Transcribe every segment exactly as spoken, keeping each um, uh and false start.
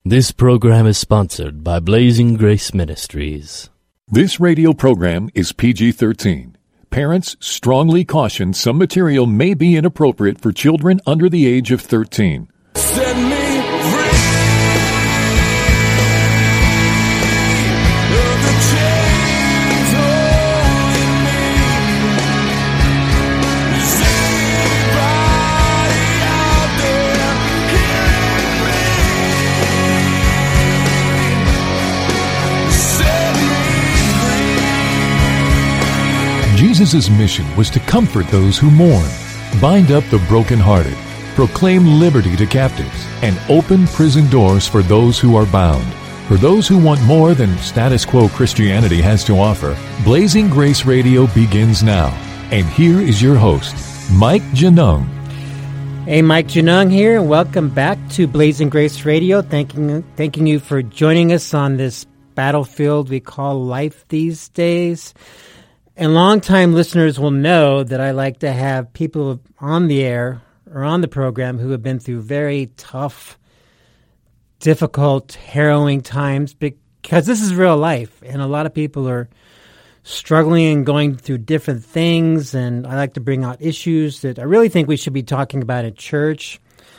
This program is sponsored by Blazing Grace Ministries. This radio program is P G thirteen. Parents strongly caution some material may be inappropriate for children under the age of thirteen. Set me free of the chains holding me. Is anybody out there hearing me? Set me free. Jesus' mission was to comfort those who mourn, bind up the brokenhearted, proclaim liberty to captives, and open prison doors for those who are bound. For those who want more than status quo Christianity has to offer, Blazing Grace Radio begins now. And here is your host, Mike Genung. Hey, Mike Genung here, and welcome back to Blazing Grace Radio. Thanking, thanking you for joining us on this battlefield we call life these days. And longtime listeners will know that I like to have people on the air or on the program who have been through very tough, difficult, harrowing times, because this is real life, and a lot of people are struggling and going through different things, and I like to bring out issues that I really think we should be talking about at church.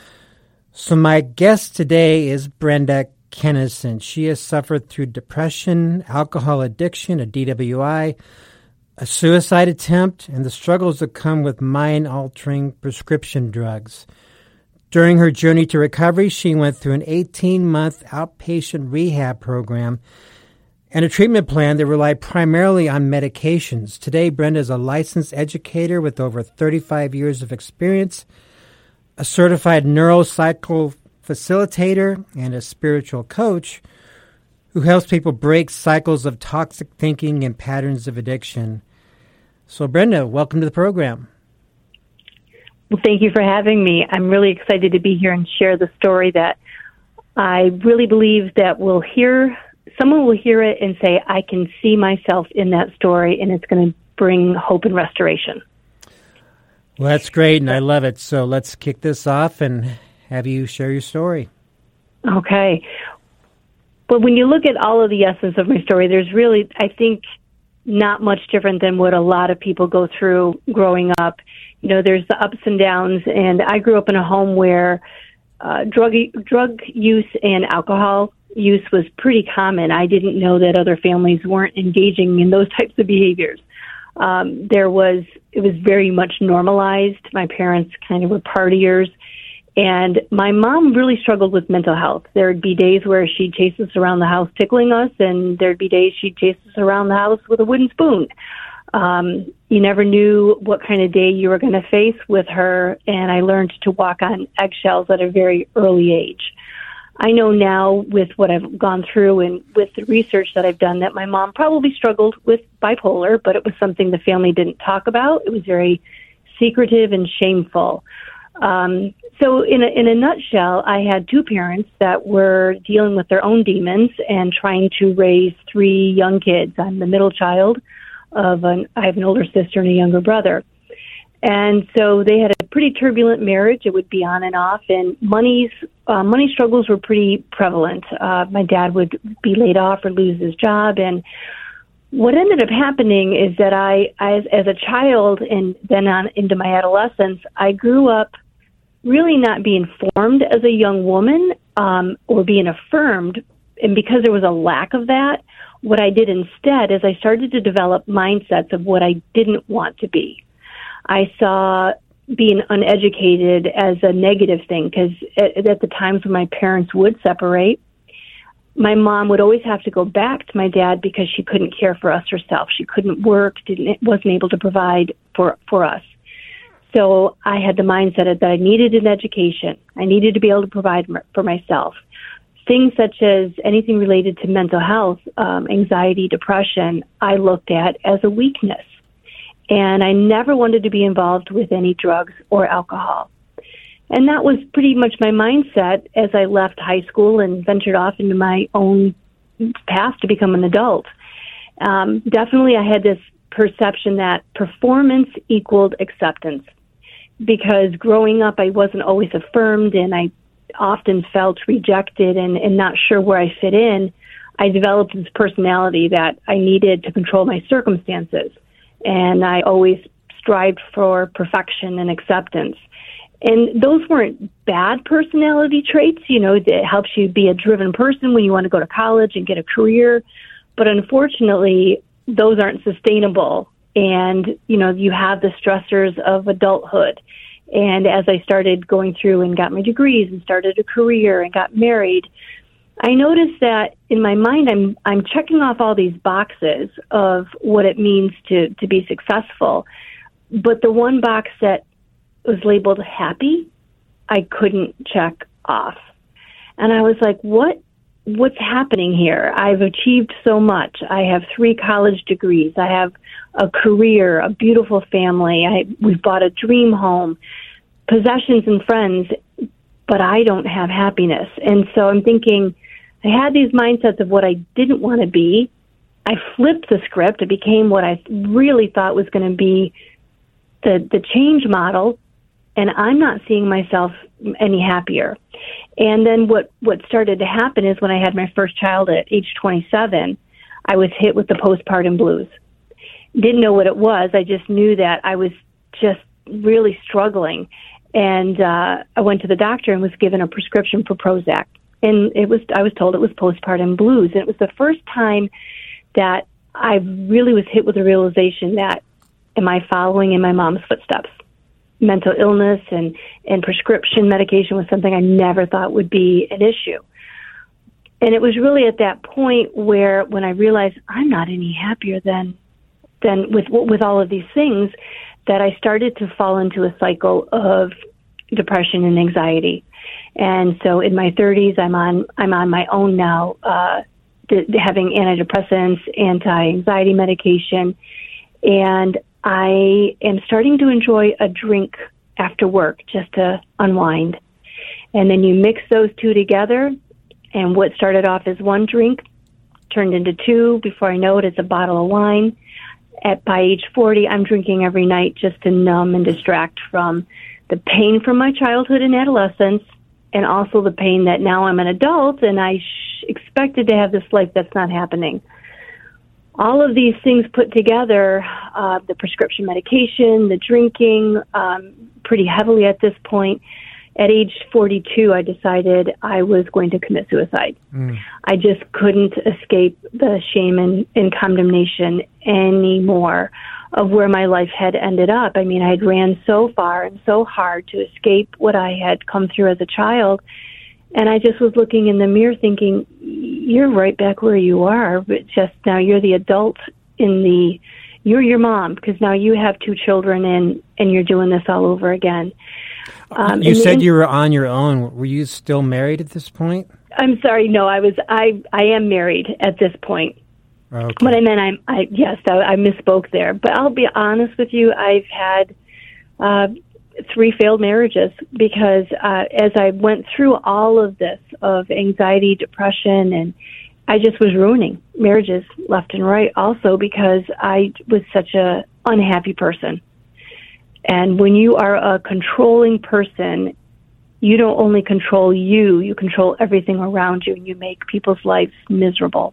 So my guest today is Brenda Kennison. She has suffered through depression, alcohol addiction, a D W I, a suicide attempt, and the struggles that come with mind-altering prescription drugs. During her journey to recovery, she went through an eighteen-month outpatient rehab program and a treatment plan that relied primarily on medications. Today, Brenda is a licensed educator with over thirty-five years of experience, a certified neurocycle facilitator, and a spiritual coach who helps people break cycles of toxic thinking and patterns of addiction. So, Brenda, welcome to the program. Well, thank you for having me. I'm really excited to be here and share the story that I really believe that we'll hear, someone will hear it and say, I can see myself in that story, and it's going to bring hope and restoration. Well, that's great, and I love it. So let's kick this off and have you share your story. Okay. But when you look at all of the essence of my story, there's really, I think, not much different than what a lot of people go through growing up. You know, there's the ups and downs, and I grew up in a home where uh, drug drug use and alcohol use was pretty common. I didn't know that other families weren't engaging in those types of behaviors. Um, there was, it was very much normalized. My parents kind of were partiers. And my mom really struggled with mental health. There'd be days where she'd chase us around the house tickling us, and there'd be days she'd chase us around the house with a wooden spoon. Um, you never knew what kind of day you were going to face with her, and I learned to walk on eggshells at a very early age. I know now with what I've gone through and with the research that I've done that my mom probably struggled with bipolar, but it was something the family didn't talk about. It was very secretive and shameful. Um, so in a, in a nutshell, I had two parents that were dealing with their own demons and trying to raise three young kids. I'm the middle child of an, I have an older sister and a younger brother. And so they had a pretty turbulent marriage. It would be on and off, and money's, uh, money struggles were pretty prevalent. Uh, my dad would be laid off or lose his job, and what ended up happening is that I, I as a child and then on into my adolescence, I grew up really not being formed as a young woman um, or being affirmed. And because there was a lack of that, what I did instead is I started to develop mindsets of what I didn't want to be. I saw being uneducated as a negative thing because at, at the times when my parents would separate, my mom would always have to go back to my dad because she couldn't care for us herself. She couldn't work, didn't wasn't able to provide for, for us. So I had the mindset that I needed an education. I needed to be able to provide for myself. Things such as anything related to mental health, um, anxiety, depression, I looked at as a weakness. And I never wanted to be involved with any drugs or alcohol. And that was pretty much my mindset as I left high school and ventured off into my own path to become an adult. Um, definitely I had this perception that performance equaled acceptance. Because growing up, I wasn't always affirmed, and I often felt rejected and, and not sure where I fit in, I developed this personality that I needed to control my circumstances. And I always strived for perfection and acceptance. And those weren't bad personality traits, you know, that helps you be a driven person when you want to go to college and get a career. But unfortunately, those aren't sustainable. And, you know, you have the stressors of adulthood. And as I started going through and got my degrees and started a career and got married, I noticed that in my mind, I'm I'm checking off all these boxes of what it means to, to be successful. But the one box that was labeled happy, I couldn't check off. And I was like, what what's happening here? I've achieved so much. I have three college degrees. I have a career, a beautiful family. I we've bought a dream home, possessions and friends, but I don't have happiness. And so I'm thinking, I had these mindsets of what I didn't want to be. I flipped the script. It became what I really thought was going to be the the change model, and I'm not seeing myself any happier. And then what, what started to happen is when I had my first child at age twenty-seven, I was hit with the postpartum blues. Didn't know what it was. I just knew that I was just really struggling. And uh, I went to the doctor and was given a prescription for Prozac. And it was I was told it was postpartum blues. And it was the first time that I really was hit with the realization that, am I following in my mom's footsteps? Mental illness and, and prescription medication was something I never thought would be an issue. And it was really at that point where when I realized I'm not any happier than than with with all of these things, that I started to fall into a cycle of depression and anxiety. And so in my thirties, I'm on I'm on my own now, uh, th- having antidepressants, anti-anxiety medication, and I am starting to enjoy a drink after work just to unwind. And then you mix those two together, and what started off as one drink turned into two. Before I know it, it's a bottle of wine. At by age forty, I'm drinking every night just to numb and distract from the pain from my childhood and adolescence, and also the pain that now I'm an adult and I sh- expected to have this life that's not happening. All of these things put together, uh, the prescription medication, the drinking, um, pretty heavily at this point. At age forty-two, I decided I was going to commit suicide. Mm. I just couldn't escape the shame and, and condemnation anymore of where my life had ended up. I mean, I had ran so far and so hard to escape what I had come through as a child. And I just was looking in the mirror thinking, you're right back where you are, but just now you're the adult in the, you're your mom, because now you have two children and, and you're doing this all over again. Um, you said the, you were on your own. Were you still married at this point? I'm sorry, no, I was, I, I am married at this point. Okay. What I meant, I'm, I, yes, I, I misspoke there, but I'll be honest with you, I've had, uh, three failed marriages because uh, as I went through all of this of anxiety, depression, and I just was ruining marriages left and right also because I was such a unhappy person. And when you are a controlling person, you don't only control you, you control everything around you, and you make people's lives miserable.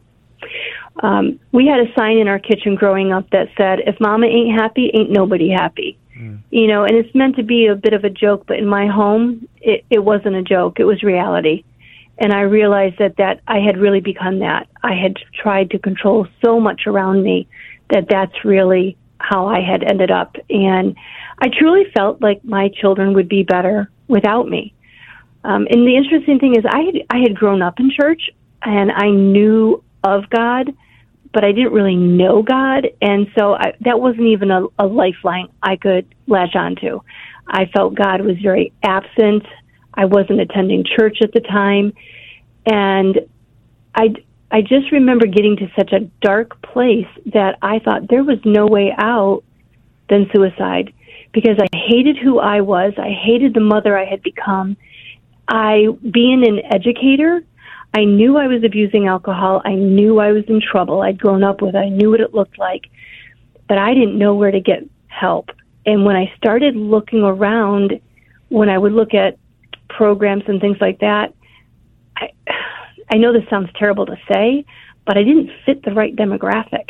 Um, we had a sign in our kitchen growing up that said, if mama ain't happy, ain't nobody happy. Mm. You know, and it's meant to be a bit of a joke, but in my home, it, it wasn't a joke. It was reality. And I realized that, that I had really become that. I had tried to control so much around me that that's really how I had ended up. And I truly felt like my children would be better without me. Um, and the interesting thing is I had, I had grown up in church, and I knew of God, but I didn't really know God, and so I, that wasn't even a, a lifeline I could latch onto. I felt God was very absent. I wasn't attending church at the time, and I, I just remember getting to such a dark place that I thought there was no way out than suicide, because I hated who I was. I hated the mother I had become. I, being an educator, I knew I was abusing alcohol. I knew I was in trouble. I'd grown up with it. I knew what it looked like, but I didn't know where to get help. And when I started looking around, when I would look at programs and things like that, I, I know this sounds terrible to say, but I didn't fit the right demographic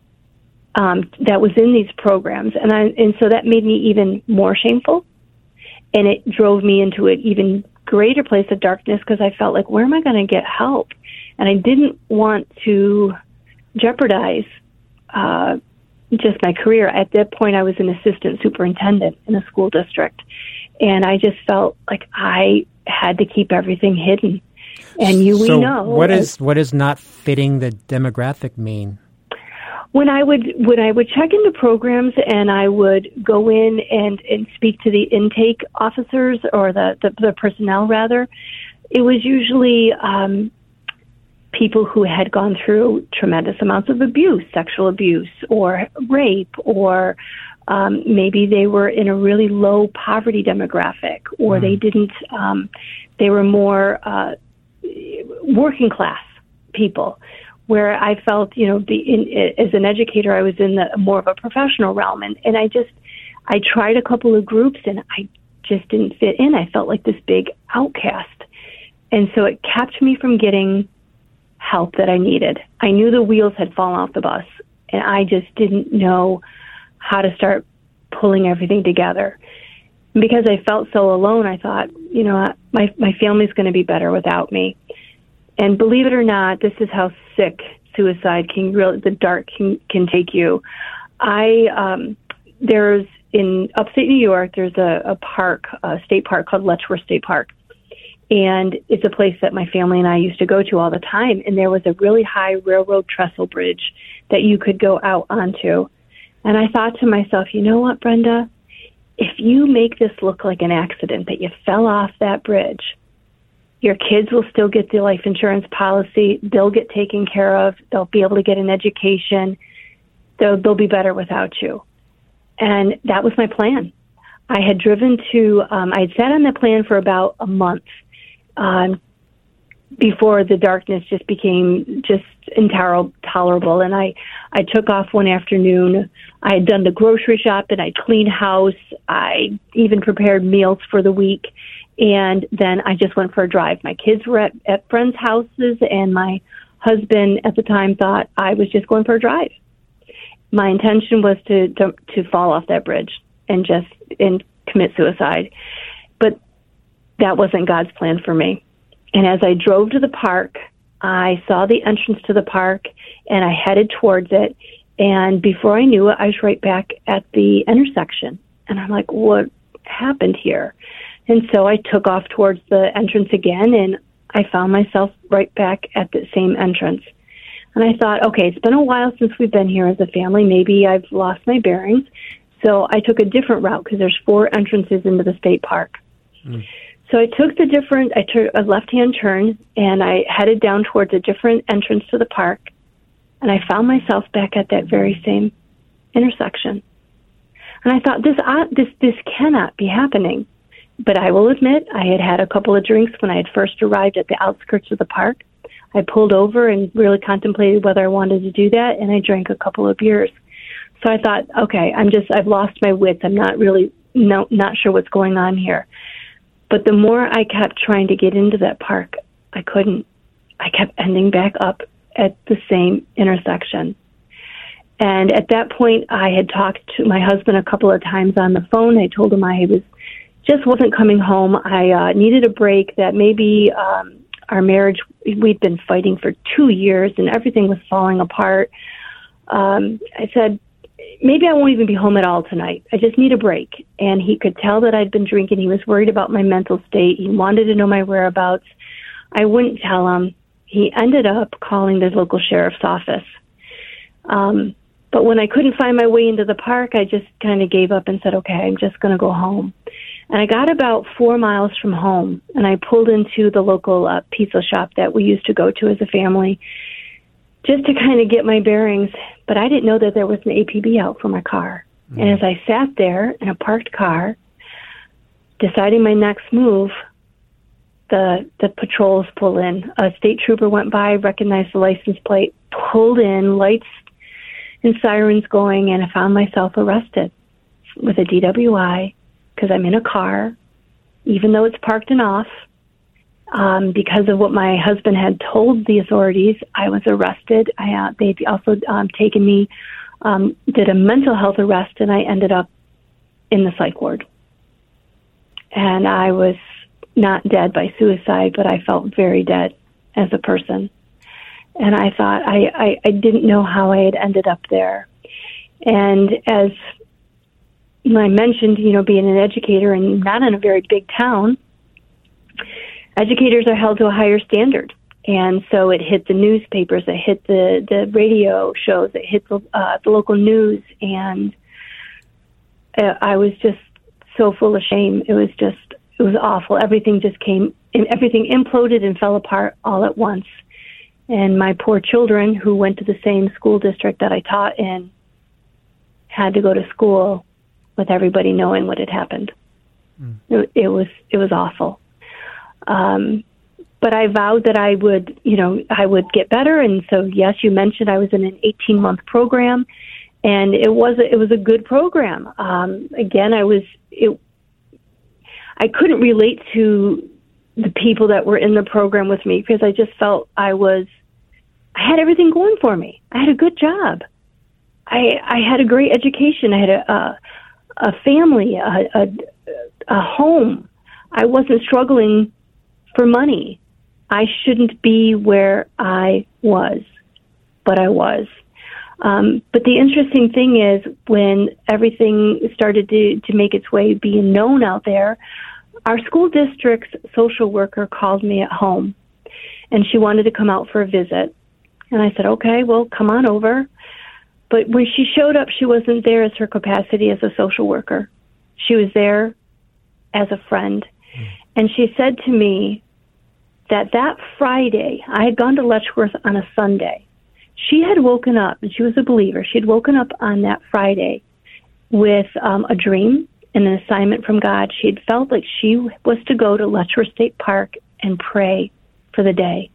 um, that was in these programs. And, I, and so that made me even more shameful. And it drove me into an even greater place of darkness because I felt like, where am I going to get help? And I didn't want to jeopardize uh, just my career. At that point, I was an assistant superintendent in a school district. And I just felt like I had to keep everything hidden. And you, so we know. What is, what does not fitting the demographic mean? When I would when I would check into programs and I would go in and, and speak to the intake officers or the, the, the personnel rather, it was usually um, people who had gone through tremendous amounts of abuse, sexual abuse or rape, or um, maybe they were in a really low poverty demographic, or mm. they didn't. Um, they were more uh, working class people. Where I felt, you know, the, in, as an educator, I was in the more of a professional realm, and, and I just, I tried a couple of groups, and I just didn't fit in. I felt like this big outcast, and so it kept me from getting help that I needed. I knew the wheels had fallen off the bus, and I just didn't know how to start pulling everything together. And because I felt so alone, I thought, you know, my my family's going to be better without me. And believe it or not, this is how sick suicide can really, the dark can, can take you. I, um, there's in upstate New York, there's a, a park, a state park called Letchworth State Park. And it's a place that my family and I used to go to all the time. And there was a really high railroad trestle bridge that you could go out onto. And I thought to myself, you know what, Brenda, if you make this look like an accident, that you fell off that bridge, your kids will still get the life insurance policy. They'll get taken care of. They'll be able to get an education. They'll, they'll be better without you. And that was my plan. I had driven to, um, I had sat on that plan for about a month um, before the darkness just became just intolerable. And I, I took off one afternoon. I had done the grocery shopping. I cleaned house. I even prepared meals for the week. And then I just went for a drive. My kids were at, at friends' houses, and my husband at the time thought I was just going for a drive. My intention was to, to, to fall off that bridge and just and commit suicide. But that wasn't God's plan for me. And as I drove to the park, I saw the entrance to the park, and I headed towards it. And before I knew it, I was right back at the intersection. And I'm like, what happened here? And so I took off towards the entrance again, and I found myself right back at the same entrance. And I thought, okay, it's been a while since we've been here as a family. Maybe I've lost my bearings. So I took a different route because there's four entrances into the state park. Mm. So I took the different, I took a left-hand turn, and I headed down towards a different entrance to the park. And I found myself back at that very same intersection. And I thought, this uh, this this cannot be happening. But I will admit, I had had a couple of drinks when I had first arrived at the outskirts of the park. I pulled over and really contemplated whether I wanted to do that, and I drank a couple of beers. So I thought, okay, I'm just, I've lost my wits. I'm not really, no, not sure what's going on here. But the more I kept trying to get into that park, I couldn't. I kept ending back up at the same intersection. And at that point, I had talked to my husband a couple of times on the phone. I told him I was just wasn't coming home. I uh, needed a break, that maybe um, our marriage, we'd been fighting for two years and everything was falling apart. Um, I said, maybe I won't even be home at all tonight. I just need a break. And he could tell that I'd been drinking. He was worried about my mental state. He wanted to know my whereabouts. I wouldn't tell him. He ended up calling the local sheriff's office. Um, but when I couldn't find my way into the park, I just kind of gave up and said, okay, I'm just going to go home. And I got about four miles from home, and I pulled into the local uh, pizza shop that we used to go to as a family just to kind of get my bearings. But I didn't know that there was an A P B out for my car. Mm-hmm. And as I sat there in a parked car, deciding my next move, the the patrols pull in. A state trooper went by, recognized the license plate, pulled in, lights and sirens going, and I found myself arrested with a D W I because I'm in a car even though it's parked and off, um, because of what my husband had told the authorities, I was arrested. I, uh, they've also um, taken me, um, did a mental health arrest, and I ended up in the psych ward. And I was not dead by suicide, but I felt very dead as a person. And I thought, I, I, I didn't know how I had ended up there. And as I mentioned, you know, being an educator and not in a very big town, educators are held to a higher standard. And so it hit the newspapers, it hit the, the radio shows, it hit the, uh, the local news. And uh, I was just so full of shame. It was just, it was awful. Everything just came, and everything imploded and fell apart all at once. And my poor children, who went to the same school district that I taught in, had to go to school with everybody knowing what had happened. Mm. It, it was it was awful. Um, but I vowed that I would, you know, I would get better. And so, yes, you mentioned I was in an eighteen month program, and it was a, it was a good program. Um, again, I was it. I couldn't relate to the people that were in the program with me because I just felt I was, I had everything going for me. I had a good job. I I had a great education. I had a a, a family, a, a a home. I wasn't struggling for money. I shouldn't be where I was, but I was. Um, but the interesting thing is when everything started to, to make its way being known out there, our school district's social worker called me at home, and she wanted to come out for a visit. And I said, okay, well, come on over. But when she showed up, she wasn't there as her capacity as a social worker. She was there as a friend. Mm. And she said to me that that Friday, I had gone to Letchworth on a Sunday. She had woken up, and she was a believer. She had woken up on that Friday with um, a dream and an assignment from God. She had felt like she was to go to Letchworth State Park and pray for the day.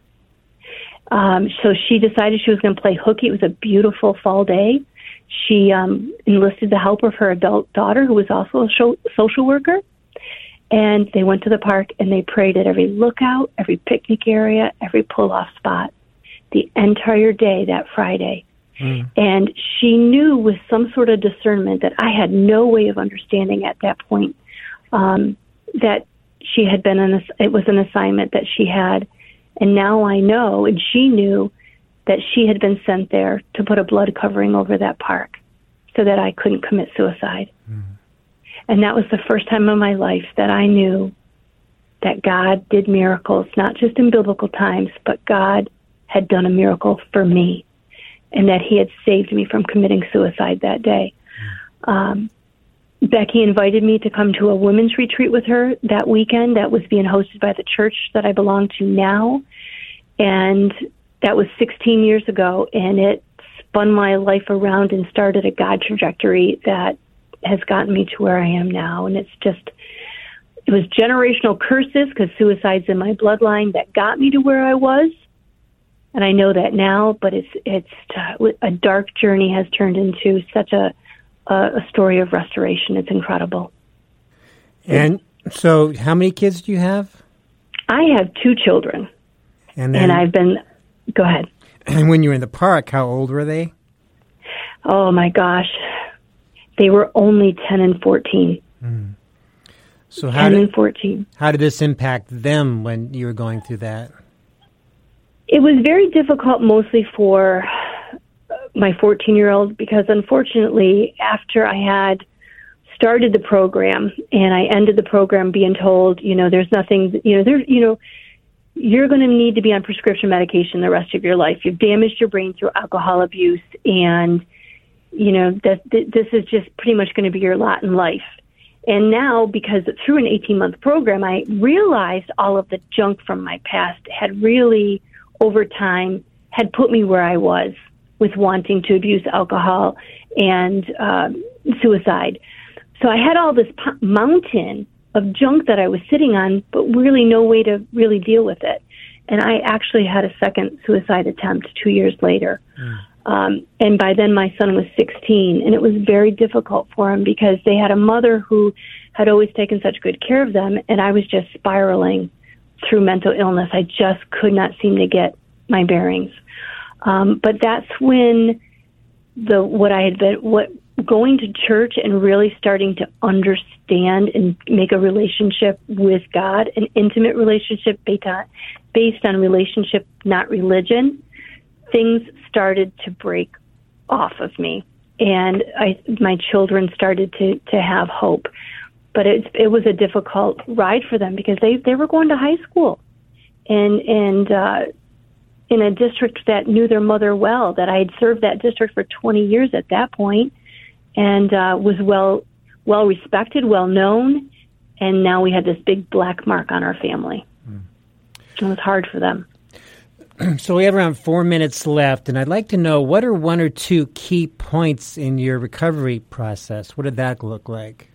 Um, so she decided she was going to play hooky. It was a beautiful fall day. She um, enlisted the help of her adult daughter, who was also a show, social worker. And they went to the park and they prayed at every lookout, every picnic area, every pull-off spot, the entire day that Friday. Mm. And she knew with some sort of discernment that I had no way of understanding at that point, um, that she had been on a, it was an assignment that she had. And now I know, and she knew, that she had been sent there to put a blood covering over that park so that I couldn't commit suicide. Mm. And that was the first time in my life that I knew that God did miracles, not just in biblical times, but God had done a miracle for me, and that he had saved me from committing suicide that day. Mm. Um, Becky invited me to come to a women's retreat with her that weekend that was being hosted by the church that I belong to now. And that was sixteen years ago, and it spun my life around and started a God trajectory that has gotten me to where I am now. And it's just, it was generational curses because suicide's in my bloodline that got me to where I was. And I know that now, but it's, it's a dark journey has turned into such a, a story of restoration. It's incredible. And so how many kids do you have? I have two children. And, then, and I've been, go ahead. And when you were in the park, how old were they? Oh my gosh. They were only ten and fourteen. Mm. So how ten did, and fourteen. How did this impact them when you were going through that? It was very difficult mostly for my fourteen-year-old because, unfortunately, after I had started the program and I ended the program being told, you know, there's nothing, you know, there, you know, you're going to need to be on prescription medication the rest of your life. You've damaged your brain through alcohol abuse, and, you know, that this is just pretty much going to be your lot in life. And now, because through an eighteen-month program, I realized all of the junk from my past had really, over time, had put me where I was with wanting to abuse alcohol and uh, suicide. So I had all this p- mountain of junk that I was sitting on, but really no way to really deal with it. And I actually had a second suicide attempt two years later. Mm. Um, and by then my son was sixteen, and it was very difficult for him because they had a mother who had always taken such good care of them, and I was just spiraling through mental illness. I just could not seem to get my bearings. Um, but that's when the what I had been what going to church and really starting to understand and make a relationship with God, an intimate relationship based on, based on relationship, not religion. Things started to break off of me, and I, my children started to, to have hope. But it, it was a difficult ride for them because they, they were going to high school and and uh, in a district that knew their mother well, that I had served that district for twenty years at that point, and uh, was well well respected, well known, and now we had this big black mark on our family. Mm. It was hard for them. So we have around four minutes left, and I'd like to know, what are one or two key points in your recovery process? What did that look like?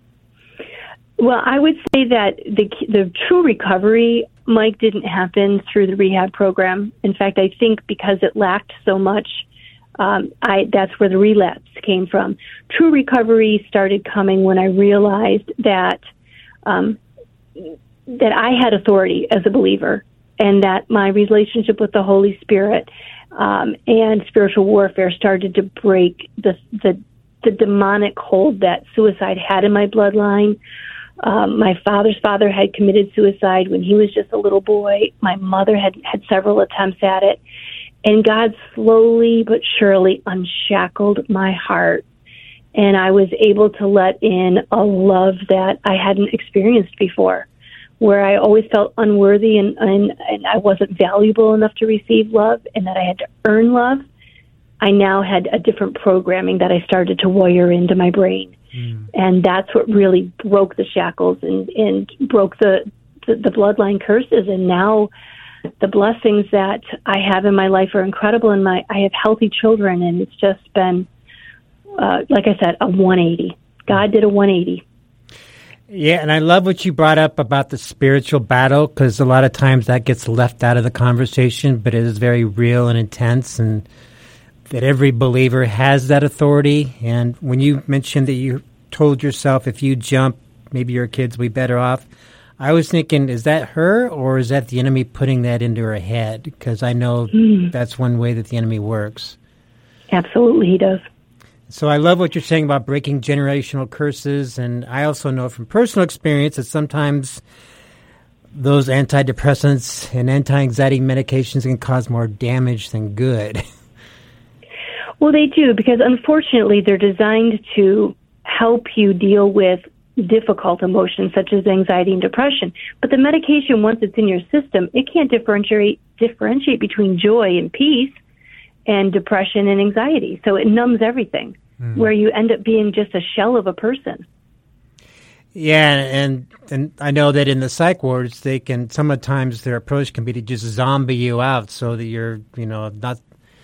Well, I would say that the the true recovery, Mike, didn't happen through the rehab program. In fact, I think because it lacked so much, um, I that's where the relapse came from. True recovery started coming when I realized that um, that I had authority as a believer, and that my relationship with the Holy Spirit um, and spiritual warfare started to break the, the the demonic hold that suicide had in my bloodline. Um, my father's father had committed suicide when he was just a little boy. My mother had had several attempts at it. And God slowly but surely unshackled my heart. And I was able to let in a love that I hadn't experienced before, where I always felt unworthy and, and, and I wasn't valuable enough to receive love, and that I had to earn love. I now had a different programming that I started to wire into my brain. Mm. And that's what really broke the shackles and, and broke the, the, the bloodline curses. And now the blessings that I have in my life are incredible. And my I have healthy children, and it's just been, uh, like I said, a one eighty. God did a one eighty. Yeah, and I love what you brought up about the spiritual battle, because a lot of times that gets left out of the conversation, but it is very real and intense, and that every believer has that authority. And when you mentioned that you told yourself, if you jump, maybe your kids will be better off, I was thinking, is that her, or is that the enemy putting that into her head? Because I know mm. that's one way that the enemy works. Absolutely, he does. So I love what you're saying about breaking generational curses, and I also know from personal experience that sometimes those antidepressants and anti-anxiety medications can cause more damage than good. Well, they do, because unfortunately they're designed to help you deal with difficult emotions such as anxiety and depression. But the medication, once it's in your system, it can't differentiate differentiate between joy and peace and depression and anxiety. So it numbs everything, mm. where you end up being just a shell of a person. Yeah, and and I know that in the psych wards, they can, sometimes their approach can be to just zombie you out so that you're, you know, not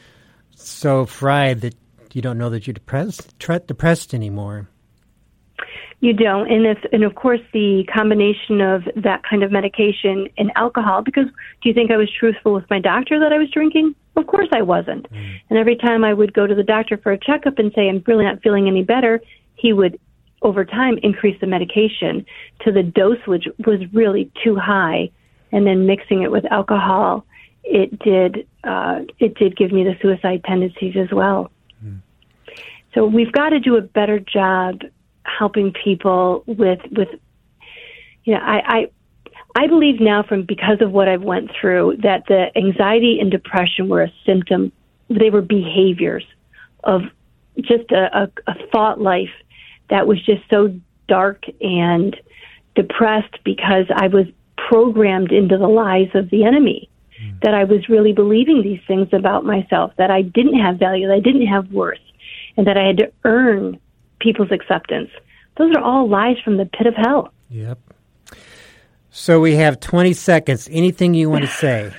so fried that you don't know that you're depressed tre- depressed anymore. You don't, and if, and of course the combination of that kind of medication and alcohol, because do you think I was truthful with my doctor that I was drinking? Of course I wasn't. Mm. And every time I would go to the doctor for a checkup and say I'm really not feeling any better, he would over time increase the medication to the dose which was really too high, and then mixing it with alcohol, it did uh, it did give me the suicide tendencies as well. Mm. So we've got to do a better job helping people with with you know I, I I believe now, from because of what I've went through, that the anxiety and depression were a symptom. They were behaviors of just a, a, a thought life that was just so dark and depressed because I was programmed into the lies of the enemy. Mm. That I was really believing these things about myself, that I didn't have value, that I didn't have worth, and that I had to earn people's acceptance. Those are all lies from the pit of hell. Yep. So we have twenty seconds. Anything you want to say?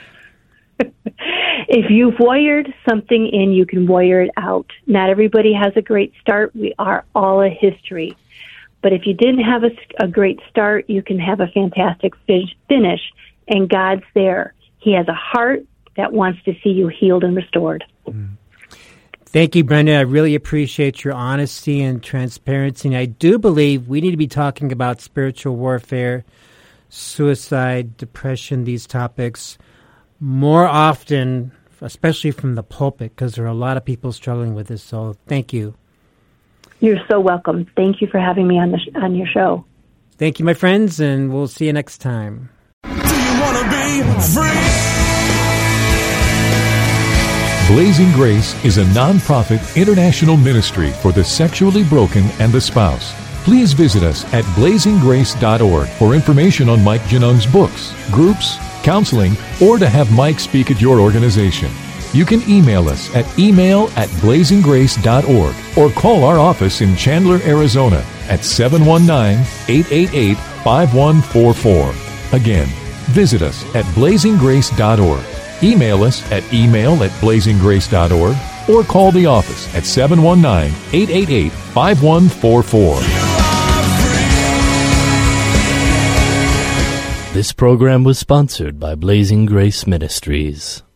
If you've wired something in, you can wire it out. Not everybody has a great start. We are all a history. But if you didn't have a, a great start, you can have a fantastic finish. And God's there. He has a heart that wants to see you healed and restored. Mm. Thank you, Brenda. I really appreciate your honesty and transparency. And I do believe we need to be talking about spiritual warfare, suicide, depression, these topics more often, especially from the pulpit, because there are a lot of people struggling with this. So thank you. You're so welcome. Thank you for having me on the sh- on your show. Thank you, my friends, and we'll see you next time. Do you want to be free? Blazing Grace is a non-profit international ministry for the sexually broken and the spouse. Please visit us at blazing grace dot org for information on Mike Genung's books, groups, counseling, or to have Mike speak at your organization. You can email us at email at blazing grace dot org or call our office in Chandler, Arizona at seven one nine, eight eight eight, five one four four. Again, visit us at blazing grace dot org. Email us at email at blazing grace dot org or call the office at seven one nine, eight eight eight, five one four four. This program was sponsored by Blazing Grace Ministries.